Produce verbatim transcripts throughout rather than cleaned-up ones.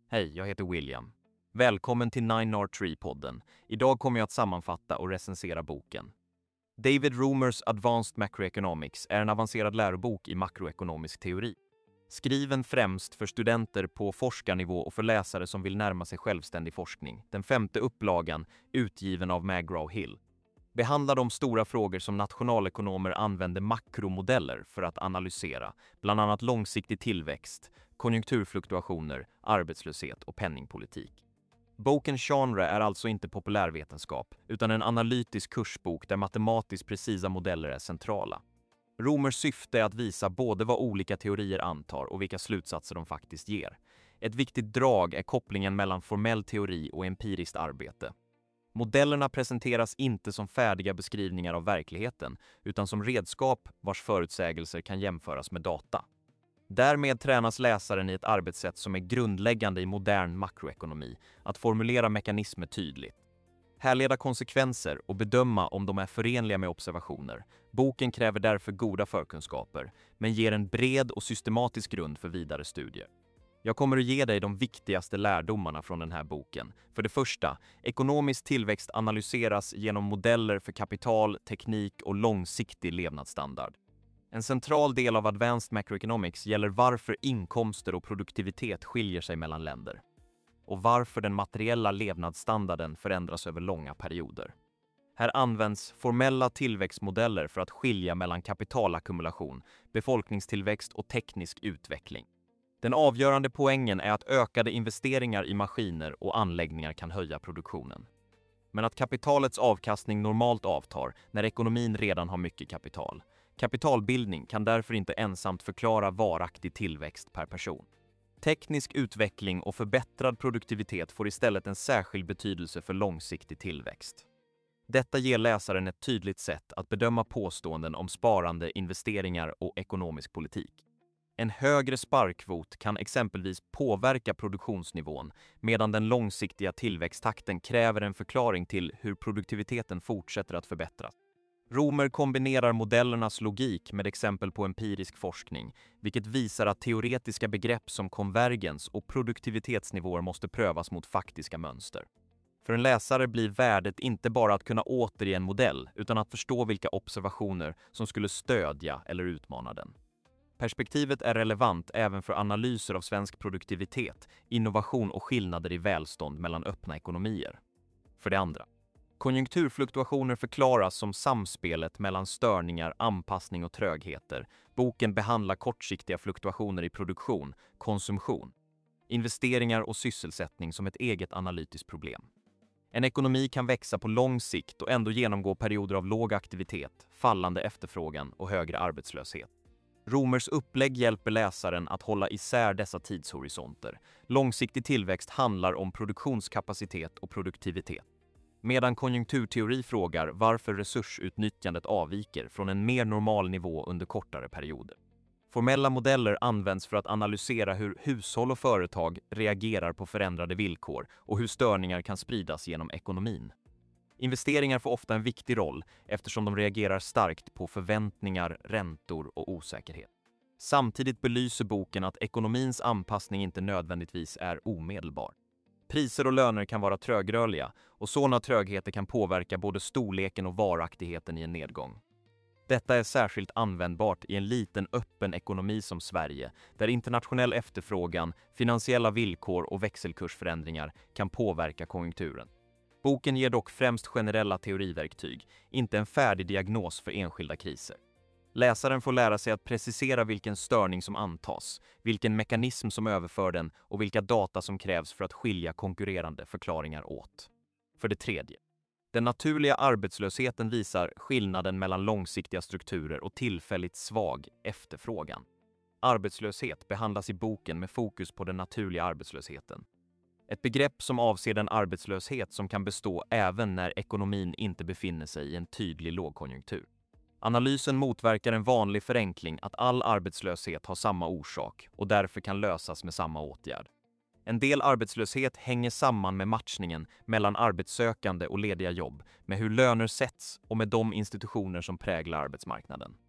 Hej, jag heter William. Välkommen till nine R tre-podden. Idag kommer jag att sammanfatta och recensera boken. David Romer's Advanced Macroeconomics är en avancerad lärobok i makroekonomisk teori. Skriven främst för studenter på forskarnivå och för läsare som vill närma sig självständig forskning. Den femte upplagan, utgiven av McGraw-Hill, behandlar de stora frågor som nationalekonomer använder makromodeller för att analysera, bland annat långsiktig tillväxt, konjunkturfluktuationer, arbetslöshet och penningpolitik. Bokens genre är alltså inte populärvetenskap, utan en analytisk kursbok där matematiskt precisa modeller är centrala. Romers syfte är att visa både vad olika teorier antar och vilka slutsatser de faktiskt ger. Ett viktigt drag är kopplingen mellan formell teori och empiriskt arbete. Modellerna presenteras inte som färdiga beskrivningar av verkligheten, utan som redskap vars förutsägelser kan jämföras med data. Därmed tränas läsaren i ett arbetssätt som är grundläggande i modern makroekonomi, att formulera mekanismer tydligt, härleda konsekvenser och bedöma om de är förenliga med observationer. Boken kräver därför goda förkunskaper, men ger en bred och systematisk grund för vidare studier. Jag kommer att ge dig de viktigaste lärdomarna från den här boken. För det första, ekonomisk tillväxt analyseras genom modeller för kapital, teknik och långsiktig levnadsstandard. En central del av Advanced Macroeconomics gäller varför inkomster och produktivitet skiljer sig mellan länder och varför den materiella levnadsstandarden förändras över långa perioder. Här används formella tillväxtmodeller för att skilja mellan kapitalackumulation, befolkningstillväxt och teknisk utveckling. Den avgörande poängen är att ökade investeringar i maskiner och anläggningar kan höja produktionen, men att kapitalets avkastning normalt avtar när ekonomin redan har mycket kapital. Kapitalbildning kan därför inte ensamt förklara varaktig tillväxt per person. Teknisk utveckling och förbättrad produktivitet får istället en särskild betydelse för långsiktig tillväxt. Detta ger läsaren ett tydligt sätt att bedöma påståenden om sparande, investeringar och ekonomisk politik. En högre sparkvot kan exempelvis påverka produktionsnivån, medan den långsiktiga tillväxttakten kräver en förklaring till hur produktiviteten fortsätter att förbättras. Romer kombinerar modellernas logik med exempel på empirisk forskning, vilket visar att teoretiska begrepp som konvergens och produktivitetsnivåer måste prövas mot faktiska mönster. För en läsare blir värdet inte bara att kunna återge en modell, utan att förstå vilka observationer som skulle stödja eller utmana den. Perspektivet är relevant även för analyser av svensk produktivitet, innovation och skillnader i välstånd mellan öppna ekonomier. För det andra, konjunkturfluktuationer förklaras som samspelet mellan störningar, anpassning och trögheter. Boken behandlar kortsiktiga fluktuationer i produktion, konsumtion, investeringar och sysselsättning som ett eget analytiskt problem. En ekonomi kan växa på lång sikt och ändå genomgå perioder av låg aktivitet, fallande efterfrågan och högre arbetslöshet. Romers upplägg hjälper läsaren att hålla isär dessa tidshorisonter. Långsiktig tillväxt handlar om produktionskapacitet och produktivitet, medan konjunkturteori frågar varför resursutnyttjandet avviker från en mer normal nivå under kortare perioder. Formella modeller används för att analysera hur hushåll och företag reagerar på förändrade villkor och hur störningar kan spridas genom ekonomin. Investeringar får ofta en viktig roll eftersom de reagerar starkt på förväntningar, räntor och osäkerhet. Samtidigt belyser boken att ekonomins anpassning inte nödvändigtvis är omedelbar. Priser och löner kan vara trögrörliga och sådana trögheter kan påverka både storleken och varaktigheten i en nedgång. Detta är särskilt användbart i en liten öppen ekonomi som Sverige, där internationell efterfrågan, finansiella villkor och växelkursförändringar kan påverka konjunkturen. Boken ger dock främst generella teoriverktyg, inte en färdig diagnos för enskilda kriser. Läsaren får lära sig att precisera vilken störning som antas, vilken mekanism som överför den och vilka data som krävs för att skilja konkurrerande förklaringar åt. För det tredje, den naturliga arbetslösheten visar skillnaden mellan långsiktiga strukturer och tillfälligt svag efterfrågan. Arbetslöshet behandlas i boken med fokus på den naturliga arbetslösheten. Ett begrepp som avser den arbetslöshet som kan bestå även när ekonomin inte befinner sig i en tydlig lågkonjunktur. Analysen motverkar en vanlig förenkling att all arbetslöshet har samma orsak och därför kan lösas med samma åtgärd. En del arbetslöshet hänger samman med matchningen mellan arbetssökande och lediga jobb, med hur löner sätts och med de institutioner som präglar arbetsmarknaden.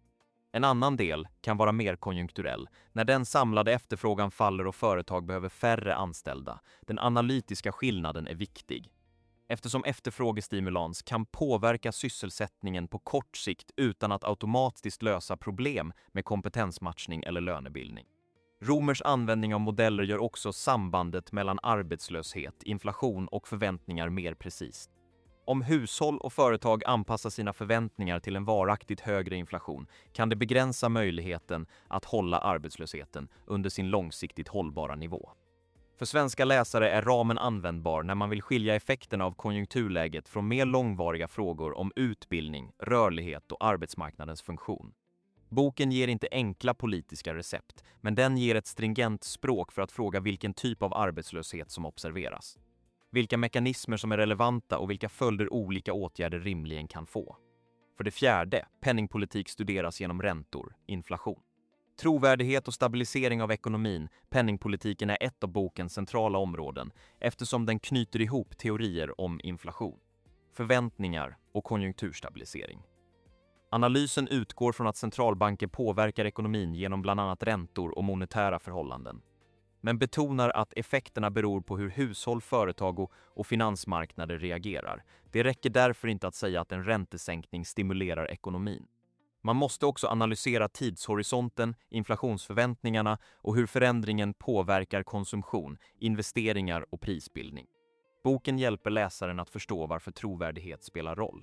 En annan del kan vara mer konjunkturell, när den samlade efterfrågan faller och företag behöver färre anställda. Den analytiska skillnaden är viktig, eftersom efterfrågestimulans kan påverka sysselsättningen på kort sikt utan att automatiskt lösa problem med kompetensmatchning eller lönebildning. Romers användning av modeller gör också sambandet mellan arbetslöshet, inflation och förväntningar mer precist. Om hushåll och företag anpassar sina förväntningar till en varaktigt högre inflation kan det begränsa möjligheten att hålla arbetslösheten under sin långsiktigt hållbara nivå. För svenska läsare är ramen användbar när man vill skilja effekterna av konjunkturläget från mer långvariga frågor om utbildning, rörlighet och arbetsmarknadens funktion. Boken ger inte enkla politiska recept, men den ger ett stringent språk för att fråga vilken typ av arbetslöshet som observeras, vilka mekanismer som är relevanta och vilka följder olika åtgärder rimligen kan få. För det fjärde, penningpolitik studeras genom räntor, inflation. Trovärdighet och stabilisering av ekonomin, penningpolitiken är ett av bokens centrala områden eftersom den knyter ihop teorier om inflation, förväntningar och konjunkturstabilisering. Analysen utgår från att centralbanker påverkar ekonomin genom bland annat räntor och monetära förhållanden, men betonar att effekterna beror på hur hushåll, företag och, och finansmarknader reagerar. Det räcker därför inte att säga att en räntesänkning stimulerar ekonomin. Man måste också analysera tidshorisonten, inflationsförväntningarna och hur förändringen påverkar konsumtion, investeringar och prisbildning. Boken hjälper läsaren att förstå varför trovärdighet spelar roll.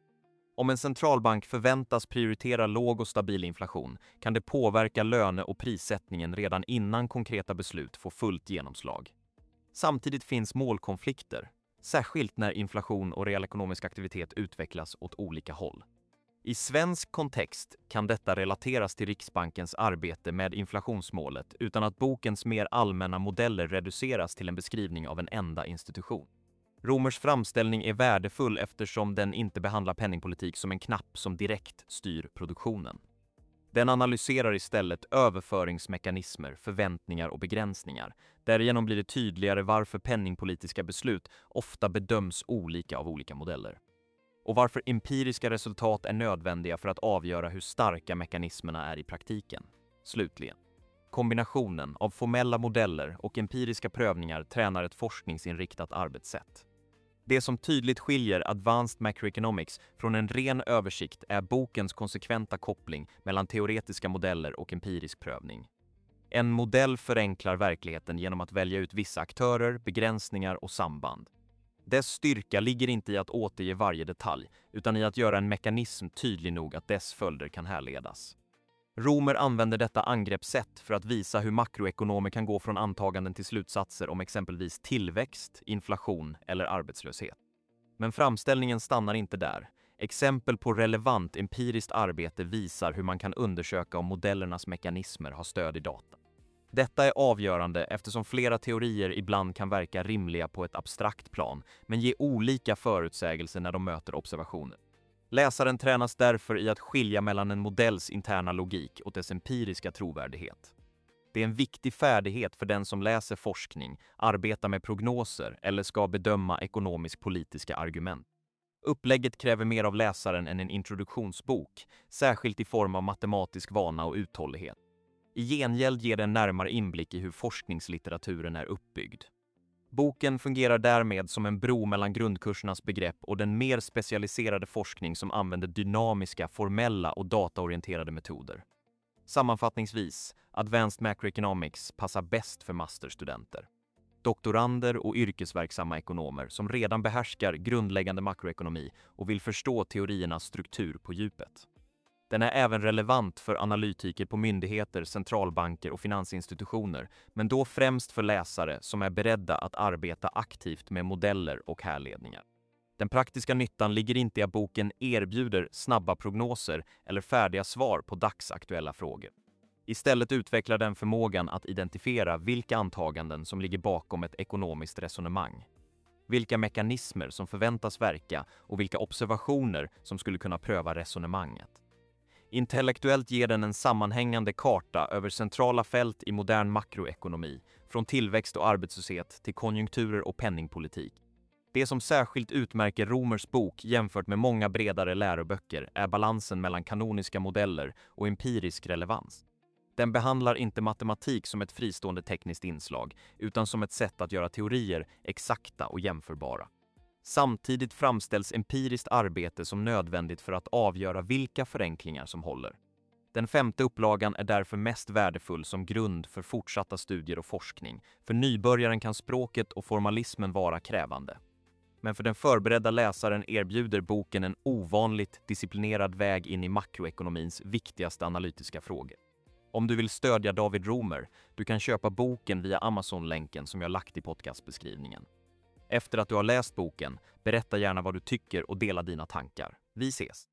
Om en centralbank förväntas prioritera låg och stabil inflation kan det påverka löne- och prissättningen redan innan konkreta beslut får fullt genomslag. Samtidigt finns målkonflikter, särskilt när inflation och realekonomisk aktivitet utvecklas åt olika håll. I svensk kontext kan detta relateras till Riksbankens arbete med inflationsmålet utan att bokens mer allmänna modeller reduceras till en beskrivning av en enda institution. Romers framställning är värdefull eftersom den inte behandlar penningpolitik som en knapp som direkt styr produktionen. Den analyserar istället överföringsmekanismer, förväntningar och begränsningar. Därigenom blir det tydligare varför penningpolitiska beslut ofta bedöms olika av olika modeller, och varför empiriska resultat är nödvändiga för att avgöra hur starka mekanismerna är i praktiken. Slutligen, kombinationen av formella modeller och empiriska prövningar tränar ett forskningsinriktat arbetssätt. Det som tydligt skiljer Advanced Macroeconomics från en ren översikt är bokens konsekventa koppling mellan teoretiska modeller och empirisk prövning. En modell förenklar verkligheten genom att välja ut vissa aktörer, begränsningar och samband. Dess styrka ligger inte i att återge varje detalj, utan i att göra en mekanism tydlig nog att dess följder kan härledas. Romer använder detta angreppssätt för att visa hur makroekonomer kan gå från antaganden till slutsatser om exempelvis tillväxt, inflation eller arbetslöshet. Men framställningen stannar inte där. Exempel på relevant empiriskt arbete visar hur man kan undersöka om modellernas mekanismer har stöd i data. Detta är avgörande eftersom flera teorier ibland kan verka rimliga på ett abstrakt plan, men ge olika förutsägelser när de möter observationer. Läsaren tränas därför i att skilja mellan en modells interna logik och dess empiriska trovärdighet. Det är en viktig färdighet för den som läser forskning, arbetar med prognoser eller ska bedöma ekonomisk-politiska argument. Upplägget kräver mer av läsaren än en introduktionsbok, särskilt i form av matematisk vana och uthållighet. I gengäld ger det en närmare inblick i hur forskningslitteraturen är uppbyggd. Boken fungerar därmed som en bro mellan grundkursernas begrepp och den mer specialiserade forskning som använder dynamiska, formella och dataorienterade metoder. Sammanfattningsvis, Advanced Macroeconomics passar bäst för masterstudenter, doktorander och yrkesverksamma ekonomer som redan behärskar grundläggande makroekonomi och vill förstå teoriernas struktur på djupet. Den är även relevant för analytiker på myndigheter, centralbanker och finansinstitutioner, men då främst för läsare som är beredda att arbeta aktivt med modeller och härledningar. Den praktiska nyttan ligger inte i att boken erbjuder snabba prognoser eller färdiga svar på dagsaktuella frågor. Istället utvecklar den förmågan att identifiera vilka antaganden som ligger bakom ett ekonomiskt resonemang, vilka mekanismer som förväntas verka och vilka observationer som skulle kunna pröva resonemanget. Intellektuellt ger den en sammanhängande karta över centrala fält i modern makroekonomi, från tillväxt och arbetslöshet till konjunkturer och penningpolitik. Det som särskilt utmärker Romers bok jämfört med många bredare läroböcker är balansen mellan kanoniska modeller och empirisk relevans. Den behandlar inte matematik som ett fristående tekniskt inslag, utan som ett sätt att göra teorier exakta och jämförbara. Samtidigt framställs empiriskt arbete som nödvändigt för att avgöra vilka förenklingar som håller. Den femte upplagan är därför mest värdefull som grund för fortsatta studier och forskning. För nybörjaren kan språket och formalismen vara krävande. Men för den förberedda läsaren erbjuder boken en ovanligt disciplinerad väg in i makroekonomins viktigaste analytiska frågor. Om du vill stödja David Romer, du kan köpa boken via Amazon-länken som jag lagt i podcastbeskrivningen. Efter att du har läst boken, berätta gärna vad du tycker och dela dina tankar. Vi ses!